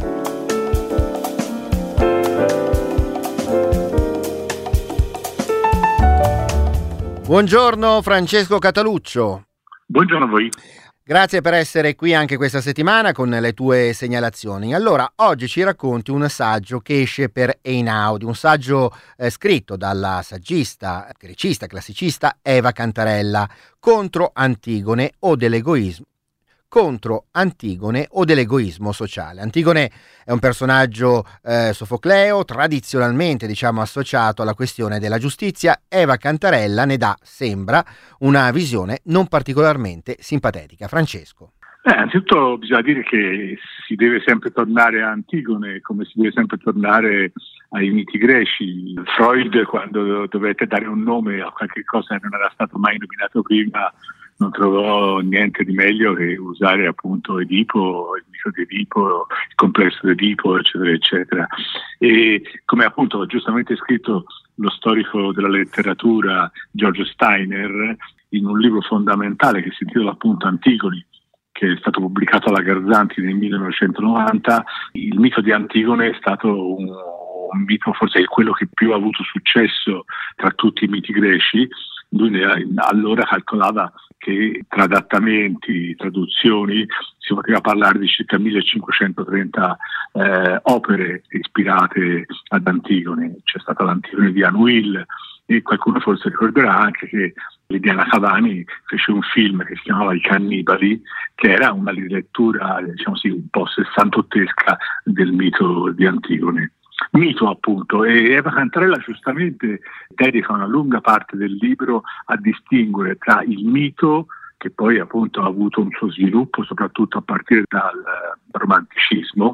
Buongiorno Francesco Cataluccio. Buongiorno a voi. Grazie per essere qui anche questa settimana con le tue segnalazioni. Allora, oggi ci racconti un saggio che esce per Einaudi, un saggio eh, scritto dalla saggista, grecista, classicista Eva Cantarella, contro Antigone o dell'egoismo. contro Antigone o dell'egoismo sociale. Antigone è un personaggio eh, sofocleo, tradizionalmente diciamo associato alla questione della giustizia. Eva Cantarella ne dà, sembra, una visione non particolarmente simpatetica. Francesco. Eh, anzitutto bisogna dire che si deve sempre tornare a Antigone, come si deve sempre tornare ai miti greci. Freud, quando dovette dare un nome a qualche cosa che non era stato mai nominato prima, non trovò niente di meglio che usare appunto Edipo, il mito di Edipo, il complesso di Edipo, eccetera, eccetera. E come appunto giustamente scritto lo storico della letteratura George Steiner in un libro fondamentale che si intitola appunto Antigoni, che è stato pubblicato alla Garzanti nel millenovecentonovanta, il mito di Antigone è stato un, un mito, forse è quello che più ha avuto successo tra tutti i miti greci. Lui allora calcolava che tra adattamenti, traduzioni, si poteva parlare di circa millecinquecentotrenta eh, opere ispirate ad Antigone. C'è stata l'Antigone di Anouilh, e qualcuno forse ricorderà anche che Liliana Cavani fece un film che si chiamava I Cannibali, che era una rilettura, diciamo sì, un po' sessantottesca del mito di Antigone. Mito appunto, e Eva Cantarella giustamente dedica una lunga parte del libro a distinguere tra il mito, che poi appunto ha avuto un suo sviluppo soprattutto a partire dal romanticismo,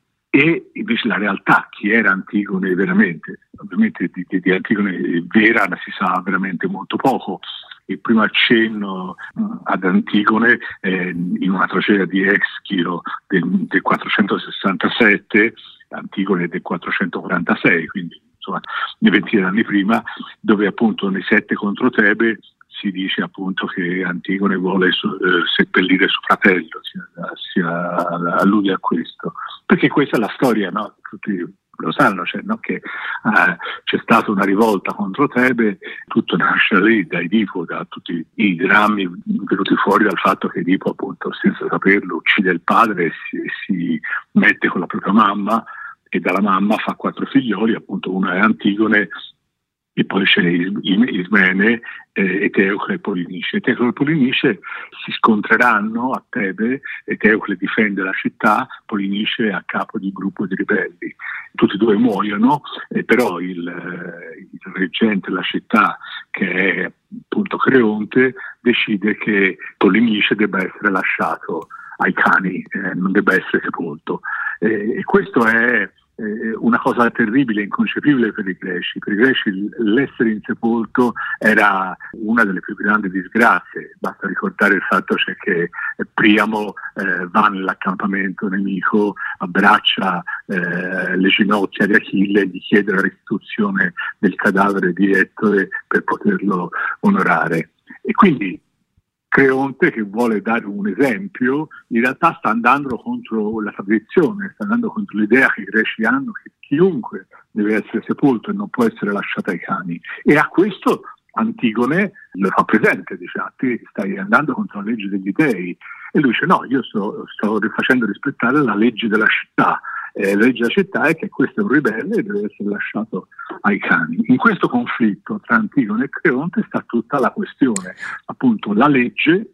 e invece la realtà, chi era Antigone veramente. Ovviamente di, di Antigone vera si sa veramente molto poco. Il primo accenno uh, ad Antigone eh, in una tragedia di Eschilo del, del quattrocentosessantasette, Antigone del quattrocentoquarantasei, quindi insomma nei venti anni prima, dove appunto nei sette contro Tebe si dice appunto che Antigone vuole su, eh, seppellire suo fratello, si, si allude a questo, perché questa è la storia, no? Tutti lo sanno, cioè, no? Che eh, c'è stata una rivolta contro Tebe, tutto nasce lì da Edipo, da tutti i drammi venuti fuori dal fatto che Edipo appunto senza saperlo uccide il padre e si, si mette con la propria mamma, e dalla mamma fa quattro figlioli, appunto uno è Antigone, e poi c'è Ismene eh, e Teocle e Polinice. Teocle e Polinice si scontreranno a Tebe e Teocle difende la città, Polinice è a capo di un gruppo di ribelli. Tutti e due muoiono, eh, però il, eh, il reggente della città, che è appunto Creonte, decide che Polinice debba essere lasciato ai cani, eh, non debba essere sepolto. Eh, e questo è una cosa terribile, inconcepibile per i greci. Per i greci l'essere insepolto era una delle più grandi disgrazie. Basta ricordare il fatto cioè, che Priamo eh, va nell'accampamento nemico, abbraccia eh, le ginocchia di Achille e gli chiede la restituzione del cadavere di Ettore per poterlo onorare. E quindi Creonte, che vuole dare un esempio, in realtà sta andando contro la tradizione, sta andando contro l'idea che i greci hanno che chiunque deve essere sepolto e non può essere lasciato ai cani. E a questo Antigone lo fa presente, dice: ah, te stai andando contro la legge degli dei. E lui dice: no, io sto, sto facendo rispettare la legge della città. Eh, la legge della città è che questo è un ribelle e deve essere lasciato ai cani. In questo conflitto tra Antigone e Creonte sta tutta la questione, appunto la legge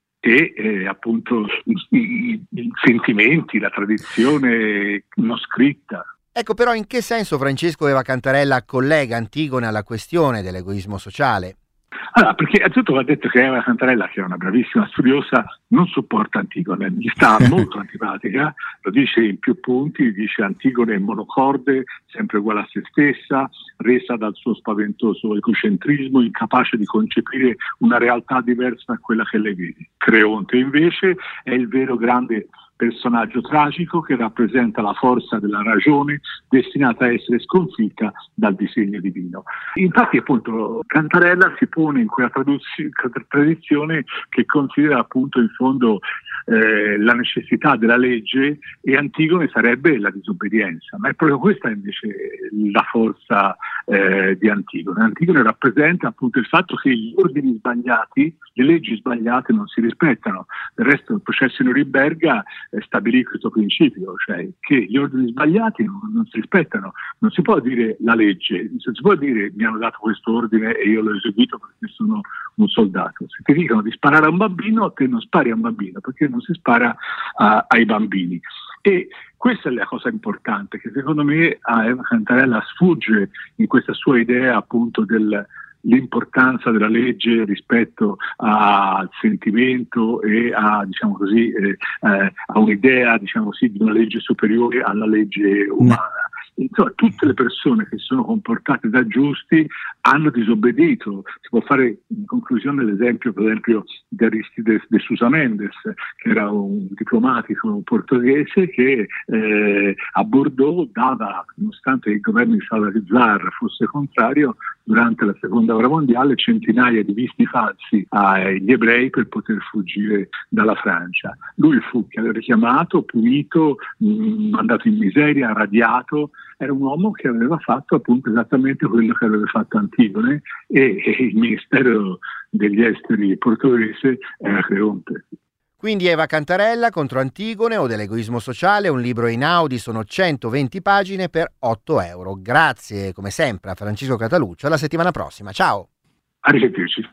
e eh, appunto i, i, i sentimenti, la tradizione non scritta. Ecco, però in che senso Francesco Eva Cantarella collega Antigone alla questione dell'egoismo sociale? Allora, perché anzitutto va detto che Eva Cantarella, che è una bravissima studiosa, non sopporta Antigone, gli sta molto antipatica, lo dice in più punti, dice Antigone è monocorde, sempre uguale a se stessa, resa dal suo spaventoso egocentrismo, incapace di concepire una realtà diversa da quella che lei vede. Creonte invece è il vero grande personaggio tragico che rappresenta la forza della ragione destinata a essere sconfitta dal disegno divino. Infatti appunto Cantarella si pone in quella traduz- tradizione che considera appunto in fondo eh, la necessità della legge, e Antigone sarebbe la disobbedienza, ma è proprio questa invece la forza eh, di Antigone. Antigone rappresenta appunto il fatto che gli ordini sbagliati, le leggi sbagliate non si rispettano. Del resto il processo in Norimberga eh, stabilì questo principio, cioè che gli ordini sbagliati non, non si rispettano. Non si può dire la legge, non si può dire mi hanno dato questo ordine e io l'ho eseguito perché sono un soldato. Se ti dicono di sparare a un bambino, te non spari a un bambino, perché non si spara a, ai bambini. E questa è la cosa importante che secondo me a Eva Cantarella sfugge in questa sua idea appunto dell'importanza della legge rispetto al sentimento e a, diciamo così, eh, eh, a un'idea, diciamo così, di una legge superiore alla legge umana. Insomma, tutte le persone che si sono comportate da giusti hanno disobbedito. Si può fare in conclusione l'esempio, per esempio, di Aristides de Sousa Mendes, che era un diplomatico portoghese che eh, a Bordeaux dava, nonostante il governo di Salazar fosse contrario, durante la seconda guerra mondiale centinaia di visti falsi agli ebrei per poter fuggire dalla Francia. Lui fu richiamato, punito, mh, mandato in miseria, radiato. Era un uomo che aveva fatto appunto esattamente quello che aveva fatto Antigone, e, e il Ministero degli Esteri portoghese era Creonte. Quindi Eva Cantarella contro Antigone o dell'egoismo sociale, un libro in Audi, sono centoventi pagine per otto euro. Grazie come sempre a Francesco Cataluccio, alla settimana prossima, ciao! A risentirci.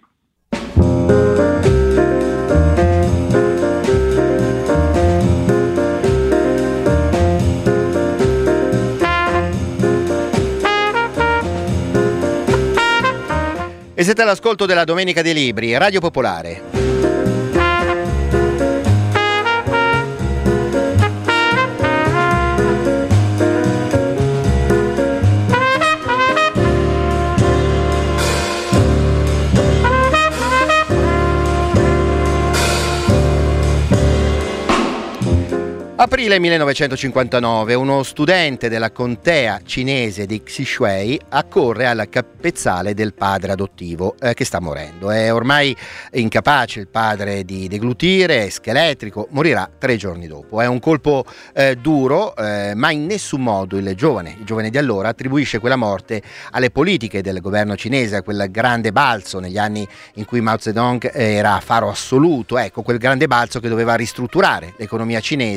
E siete all'ascolto della Domenica dei Libri, Radio Popolare. Aprile millenovecentocinquantanove, uno studente della contea cinese di Xishui accorre al capezzale del padre adottivo eh, che sta morendo. È ormai incapace il padre di deglutire, è scheletrico, morirà tre giorni dopo. È un colpo eh, duro, eh, ma in nessun modo il giovane, il giovane di allora, attribuisce quella morte alle politiche del governo cinese, a quel grande balzo negli anni in cui Mao Zedong era faro assoluto, ecco, quel grande balzo che doveva ristrutturare l'economia cinese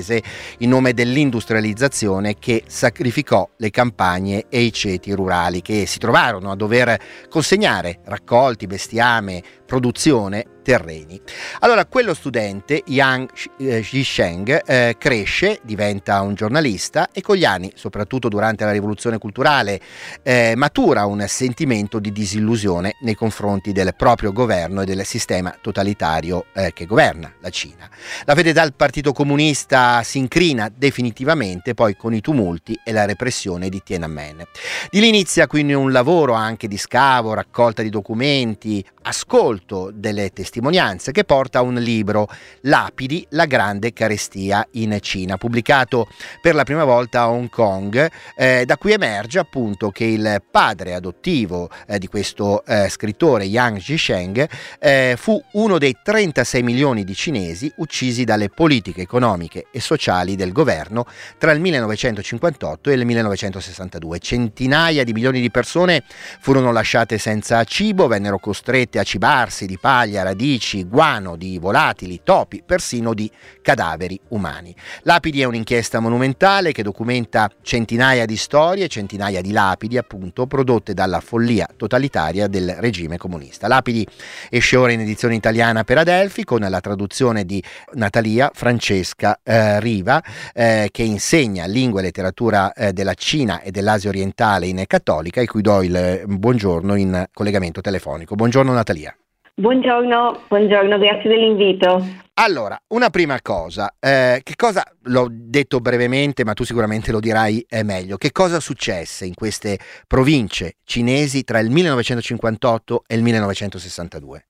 in nome dell'industrializzazione che sacrificò le campagne e i ceti rurali che si trovarono a dover consegnare raccolti, bestiame, produzione, terreni. Allora quello studente, Yang Zhisheng, eh, cresce, diventa un giornalista e con gli anni, soprattutto durante la rivoluzione culturale, eh, matura un sentimento di disillusione nei confronti del proprio governo e del sistema totalitario eh, che governa la Cina. La fedeltà al Partito Comunista si incrina definitivamente poi con i tumulti e la repressione di Tiananmen. Di lì inizia quindi un lavoro anche di scavo, raccolta di documenti, ascolto delle testimonianze che porta a un libro, Lapidi, la grande carestia in Cina, pubblicato per la prima volta a Hong Kong, eh, da cui emerge appunto che il padre adottivo eh, di questo eh, scrittore, Yang Zhisheng, eh, fu uno dei trentasei milioni di cinesi uccisi dalle politiche economiche e sociali del governo tra il millenovecentocinquantotto e il millenovecentosessantadue. Centinaia di milioni di persone furono lasciate senza cibo, vennero costrette a cibarsi di paglia, radici, guano, di volatili, topi, persino di cadaveri umani. Lapidi è un'inchiesta monumentale che documenta centinaia di storie, centinaia di lapidi appunto, prodotte dalla follia totalitaria del regime comunista. Lapidi esce ora in edizione italiana per Adelphi con la traduzione di Natalia Francesca eh, Riva, eh, che insegna lingua e letteratura eh, della Cina e dell'Asia orientale in Cattolica, e cui do il buongiorno in collegamento telefonico. Buongiorno Natalia. Buongiorno, buongiorno, grazie dell'invito. Allora, una prima cosa, eh, che cosa, l'ho detto brevemente, ma tu sicuramente lo dirai eh, meglio, che cosa successe in queste province cinesi tra il millenovecentocinquantotto e il millenovecentosessantadue?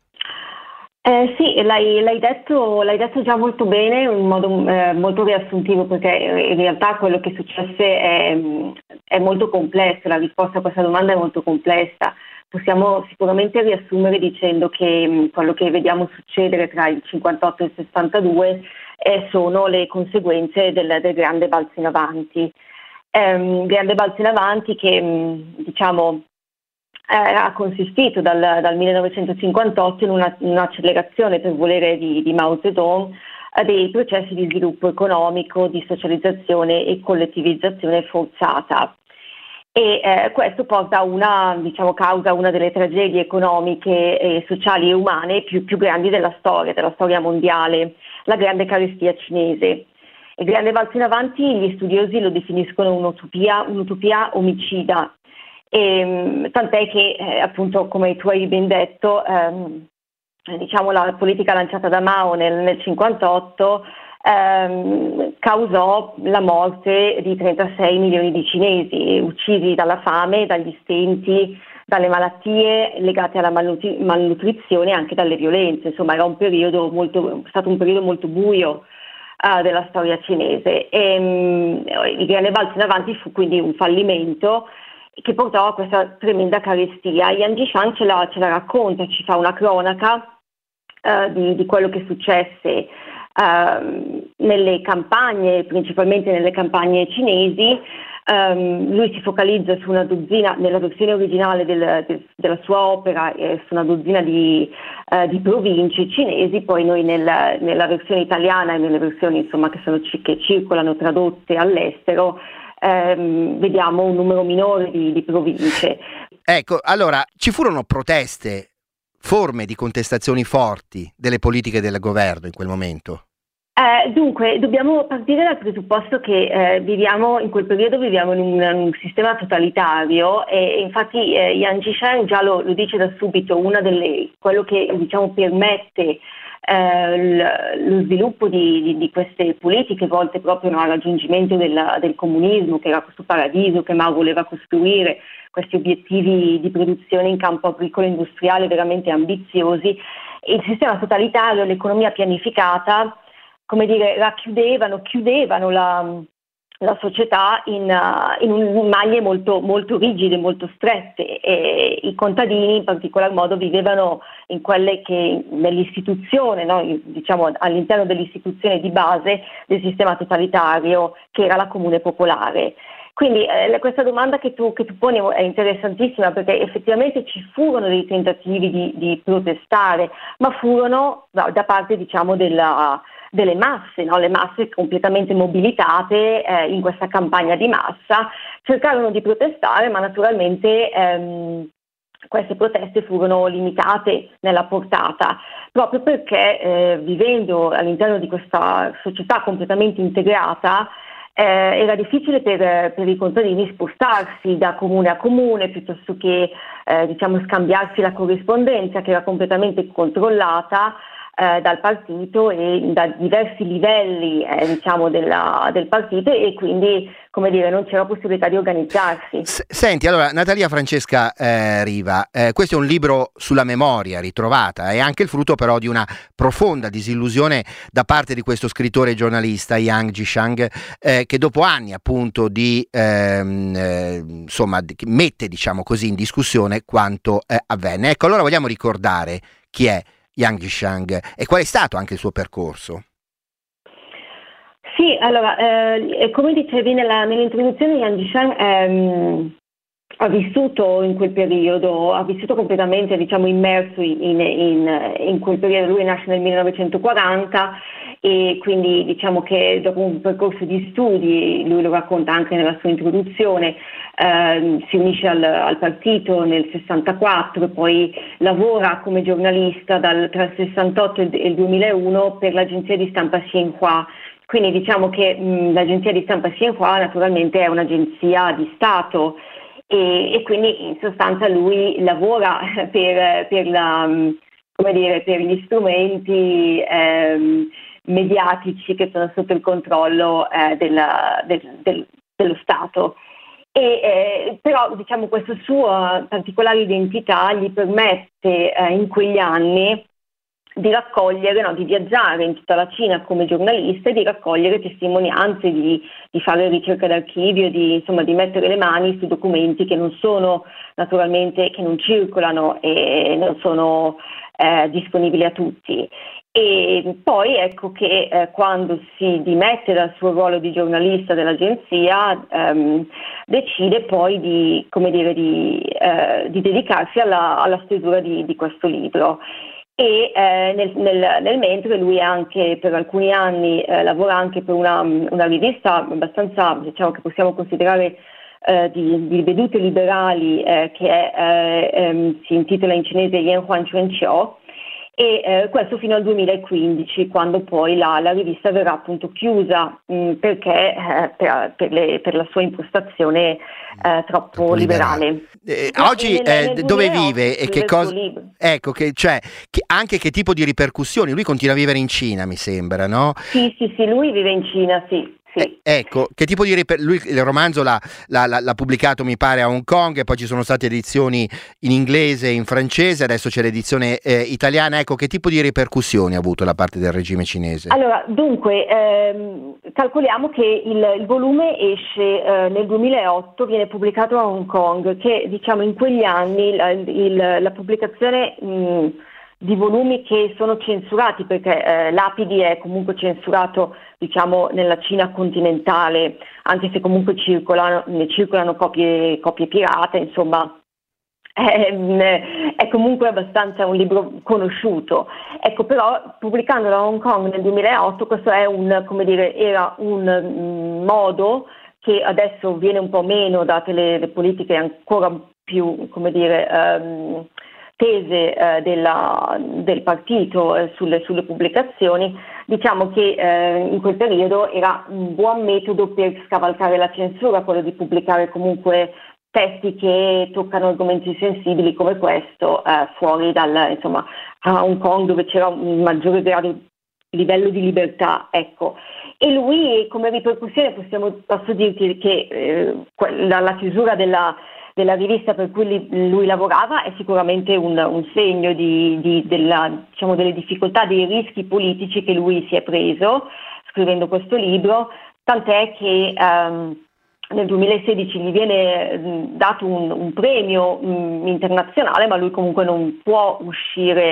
Eh, sì, l'hai, l'hai, detto, l'hai detto già molto bene, in modo eh, molto riassuntivo, perché in realtà quello che successe è, è molto complesso, la risposta a questa domanda è molto complessa. Possiamo sicuramente riassumere dicendo che mh, quello che vediamo succedere tra il cinquantotto e il sessantadue eh, sono le conseguenze del, del grande balzo in avanti. Um, grande balzo in avanti che mh, diciamo eh, ha consistito dal, dal millenovecentocinquantotto in una, un'accelerazione per volere di, di Mao Zedong eh, dei processi di sviluppo economico, di socializzazione e collettivizzazione forzata. E eh, questo porta a una, diciamo, causa una delle tragedie economiche, e sociali e umane più, più grandi della storia, della storia mondiale, la grande carestia cinese. Il grande balzo in avanti gli studiosi lo definiscono un'utopia, un'utopia omicida, e, tant'è che eh, appunto, come tu hai ben detto, ehm, diciamo la politica lanciata da Mao nel, nel cinquantotto Ehm, causò la morte di trentasei milioni di cinesi, uccisi dalla fame, dagli stenti, dalle malattie legate alla malnutri- malnutrizione e anche dalle violenze. Insomma, era un periodo molto, è stato un periodo molto buio uh, della storia cinese. E, um, il grande balzo in avanti fu quindi un fallimento che portò a questa tremenda carestia. Yang Zhisheng ce la, ce la racconta, ci fa una cronaca uh, di, di quello che successe Uh, nelle campagne, principalmente nelle campagne cinesi. Um, lui si focalizza su una dozzina, nella versione originale del, del, della sua opera, eh, su una dozzina di, uh, di province cinesi. Poi noi nel, nella versione italiana e nelle versioni insomma che, sono, che circolano tradotte all'estero um, vediamo un numero minore di, di province. Ecco, allora ci furono proteste, forme di contestazioni forti delle politiche del governo in quel momento? Eh, dunque, dobbiamo partire dal presupposto che eh, viviamo in quel periodo viviamo in un, in un sistema totalitario, e, e infatti eh, Yang Zhisheng già lo, lo dice da subito, una delle, quello che diciamo permette eh, lo sviluppo di, di, di queste politiche volte proprio no, al raggiungimento del, del comunismo, che era questo paradiso che Mao voleva costruire, questi obiettivi di produzione in campo agricolo e industriale veramente ambiziosi. Il sistema totalitario, l'economia pianificata, come dire, racchiudevano, chiudevano la, la società in, uh, in un maglie molto, molto rigide, molto strette, e i contadini in particolar modo vivevano in quelle che nell'istituzione, no, diciamo all'interno dell'istituzione di base del sistema totalitario che era la comune popolare. Quindi eh, questa domanda che tu, che tu poni è interessantissima, perché effettivamente ci furono dei tentativi di, di protestare, ma furono da, da parte diciamo della delle masse, no? Le masse completamente mobilitate eh, in questa campagna di massa, cercarono di protestare, ma naturalmente ehm, queste proteste furono limitate nella portata, proprio perché eh, vivendo all'interno di questa società completamente integrata, eh, era difficile per, per i contadini spostarsi da comune a comune, piuttosto che eh, diciamo scambiarsi la corrispondenza, che era completamente controllata eh, dal partito e da diversi livelli eh, diciamo della, del partito, e quindi, come dire, non c'era possibilità di organizzarsi. S- senti, allora, Natalia Francesca eh, Riva, eh, questo è un libro sulla memoria ritrovata, è anche il frutto però di una profonda disillusione da parte di questo scrittore e giornalista Yang Jishang, eh, che dopo anni appunto di ehm, eh, insomma di, mette, diciamo così, in discussione quanto eh, avvenne. Ecco, allora vogliamo ricordare chi è Yang Jishang e qual è stato anche il suo percorso. Sì, allora, eh, come dicevi nella, nell'introduzione, Yang Jishang ehm, ha vissuto in quel periodo, ha vissuto completamente, diciamo, immerso in, in, in quel periodo. Lui nasce nel millenovecentoquaranta e quindi diciamo che dopo un percorso di studi, lui lo racconta anche nella sua introduzione, eh, si unisce al, al partito nel sessantaquattro, poi lavora come giornalista dal, tra il sessantotto e il duemilauno per l'agenzia di stampa Xinhua. Quindi diciamo che mh, l'agenzia di stampa Xinhua naturalmente è un'agenzia di Stato e, e quindi in sostanza lui lavora per, per, la, come dire, per gli strumenti ehm, mediatici che sono sotto il controllo eh, della, del, del, dello Stato. E, eh, però diciamo questa sua particolare identità gli permette eh, in quegli anni di raccogliere, no, di viaggiare in tutta la Cina come giornalista e di raccogliere testimonianze, di, di fare ricerca d'archivio, di, insomma, di mettere le mani su documenti che non sono naturalmente, che non circolano e non sono eh, disponibili a tutti. E poi ecco che eh, quando si dimette dal suo ruolo di giornalista dell'agenzia ehm, decide poi di, come dire, di, eh, di dedicarsi alla, alla stesura di, di questo libro. E eh, nel, nel, nel mentre lui anche per alcuni anni eh, lavora anche per una, una rivista abbastanza, diciamo, che possiamo considerare eh, di, di vedute liberali, eh, che è, eh, ehm, si intitola in cinese Yanhuan Quanqiu, e eh, questo fino al duemilaquindici, quando poi la, la rivista verrà appunto chiusa mh, perché eh, per, per, le, per la sua impostazione eh, troppo, troppo liberale. liberale. Eh, oggi nel, nel eh, dove vive e che cosa? Ecco, che, cioè, che, anche che tipo di ripercussioni? Lui continua a vivere in Cina, mi sembra, no? Sì, sì, sì, lui vive in Cina, sì. Sì. Eh, ecco, che tipo di riper- lui il romanzo l'ha, l'ha, l'ha pubblicato mi pare a Hong Kong e poi ci sono state edizioni in inglese e in francese, adesso c'è l'edizione eh, italiana. Ecco, che tipo di ripercussioni ha avuto da parte del regime cinese? Allora, dunque, ehm, calcoliamo che il, il volume esce eh, nel duemilaotto, viene pubblicato a Hong Kong, che diciamo in quegli anni la, il, la pubblicazione mh, di volumi che sono censurati, perché eh, l'Apidi è comunque censurato, diciamo, nella Cina continentale, anche se comunque circolano, ne circolano copie, copie pirate, insomma, è, è comunque abbastanza un libro conosciuto. Ecco, però pubblicandolo a Hong Kong nel duemilaotto, questo è un, come dire, era un um, modo che adesso viene un po' meno, date le, le politiche ancora più, come dire, um, tese eh, della, del partito eh, sulle, sulle pubblicazioni. Diciamo che eh, in quel periodo era un buon metodo per scavalcare la censura, quello di pubblicare comunque testi che toccano argomenti sensibili come questo eh, fuori dal, insomma, a Hong Kong, dove c'era un maggiore grado livello di libertà, ecco. E lui, come ripercussione, possiamo, posso dirti che eh, la, la chiusura della della rivista per cui lui lavorava è sicuramente un, un segno di, di, della, diciamo, delle difficoltà, dei rischi politici che lui si è preso scrivendo questo libro, tant'è che um, nel duemilasedici gli viene mh, dato un, un premio mh, internazionale, ma lui comunque non può uscire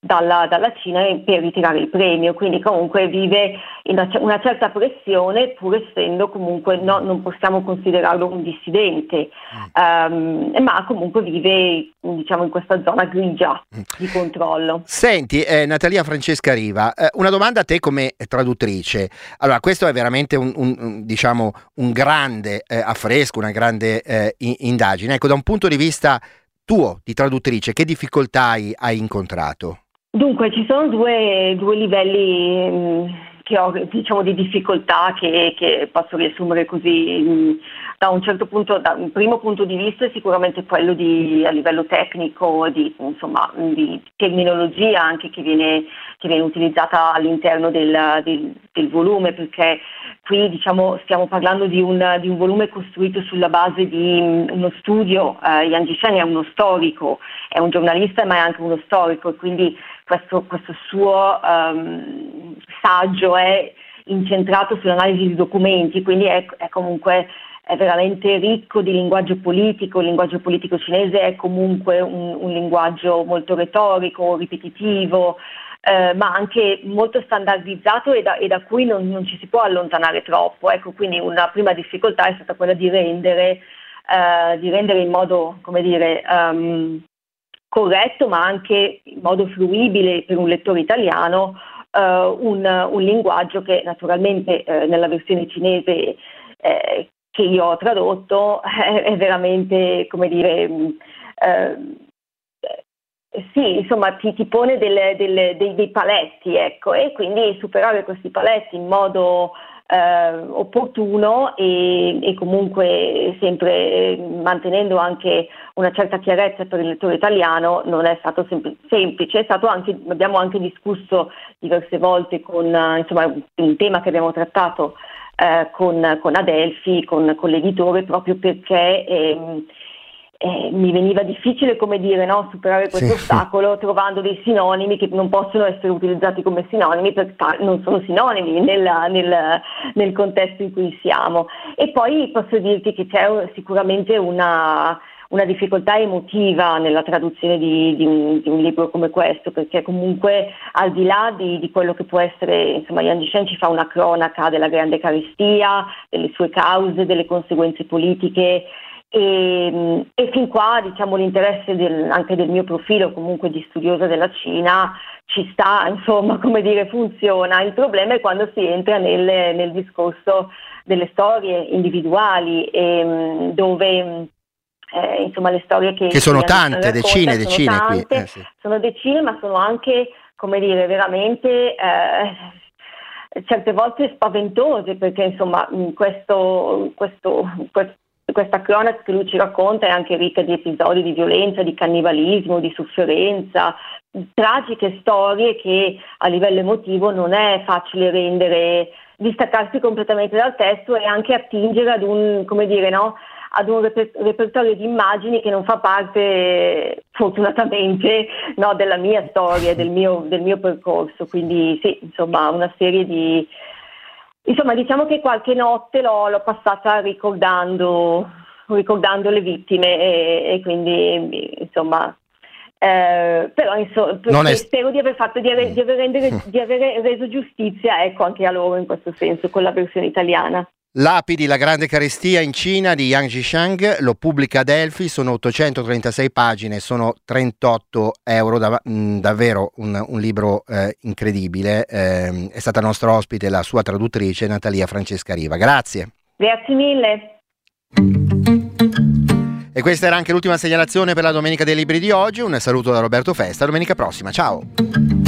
dalla, dalla Cina per ritirare il premio, quindi comunque vive in una, una certa pressione, pur essendo comunque no, non possiamo considerarlo un dissidente, um, ma comunque vive, diciamo, in questa zona grigia di controllo. Senti, eh, Natalia Francesca Riva, eh, una domanda a te come traduttrice. Allora, questo è veramente un, un, un diciamo un grande eh, affresco, una grande eh, indagine. Ecco, da un punto di vista tuo di traduttrice, che difficoltà hai, hai incontrato? Dunque, ci sono due, due livelli mh, che ho, diciamo, di difficoltà che, che posso riassumere così. Mh, da un certo punto, da un primo punto di vista è sicuramente quello di, a livello tecnico, di, insomma, di terminologia anche che viene, che viene utilizzata all'interno del, del, del volume, perché qui, diciamo, stiamo parlando di un, di un volume costruito sulla base di uno studio. eh, Yang Jishen è uno storico, è un giornalista ma è anche uno storico, e quindi questo, questo suo um, saggio è incentrato sull'analisi di documenti, quindi è, è comunque è veramente ricco di linguaggio politico. Il linguaggio politico cinese è comunque un, un linguaggio molto retorico, ripetitivo, eh, ma anche molto standardizzato e da, e da cui non, non ci si può allontanare troppo. Ecco, quindi una prima difficoltà è stata quella di rendere, eh, di rendere in modo, come dire, um, corretto, ma anche in modo fruibile per un lettore italiano, uh, un, un linguaggio che naturalmente eh, nella versione cinese eh, che io ho tradotto è, è veramente, come dire, eh, sì, insomma ti, ti pone delle, delle, dei, dei paletti, ecco, e quindi superare questi paletti in modo eh, opportuno e, e comunque sempre mantenendo anche una certa chiarezza per il lettore italiano non è stato sem- semplice, è stato anche, abbiamo anche discusso diverse volte con, insomma, un tema che abbiamo trattato Eh, con, con Adelphi, con, con l'editore, proprio perché ehm, eh, mi veniva difficile, come dire, no, superare questo sì. ostacolo trovando dei sinonimi che non possono essere utilizzati come sinonimi perché non sono sinonimi nella, nel, nel contesto in cui siamo. E poi posso dirti che c'è sicuramente una una difficoltà emotiva nella traduzione di, di, un, di un libro come questo, perché comunque al di là di, di quello che può essere, insomma, Yang Jishen ci fa una cronaca della grande carestia, delle sue cause, delle conseguenze politiche, e, e fin qua, diciamo, l'interesse del, anche del mio profilo comunque di studiosa della Cina ci sta, insomma, come dire, funziona. Il problema è quando si entra nel, nel discorso delle storie individuali, e, dove Eh, insomma le storie che, che sono che tante, racconta, decine, decine sono tante, qui. Eh, sì. sono decine, ma sono anche, come dire, veramente eh, certe volte spaventose, perché insomma questo, questo, questo, questa cronaca che lui ci racconta è anche ricca di episodi di violenza, di cannibalismo, di sofferenza, tragiche storie che a livello emotivo non è facile rendere, distaccarsi completamente dal testo e anche attingere ad un, come dire, no? ad un reper- repertorio di immagini che non fa parte, fortunatamente, no, della mia storia, del mio, del mio percorso. Quindi sì, insomma, una serie di... Insomma, diciamo che qualche notte l'ho, l'ho passata ricordando, ricordando le vittime e, e quindi, insomma... Eh, però insomma, è... spero di aver fatto di aver, di aver, rendere, di aver reso giustizia, ecco, anche a loro in questo senso con la versione italiana. Lapidi, la grande carestia in Cina di Yang Jishen, lo pubblica Adelphi, sono ottocentotrentasei pagine, sono trentotto euro, da, mh, davvero un, un libro eh, incredibile. Eh, è stata nostra ospite la sua traduttrice Natalia Francesca Riva. Grazie. Grazie mille. E questa era anche l'ultima segnalazione per la Domenica dei Libri di oggi. Un saluto da Roberto Festa, domenica prossima, ciao!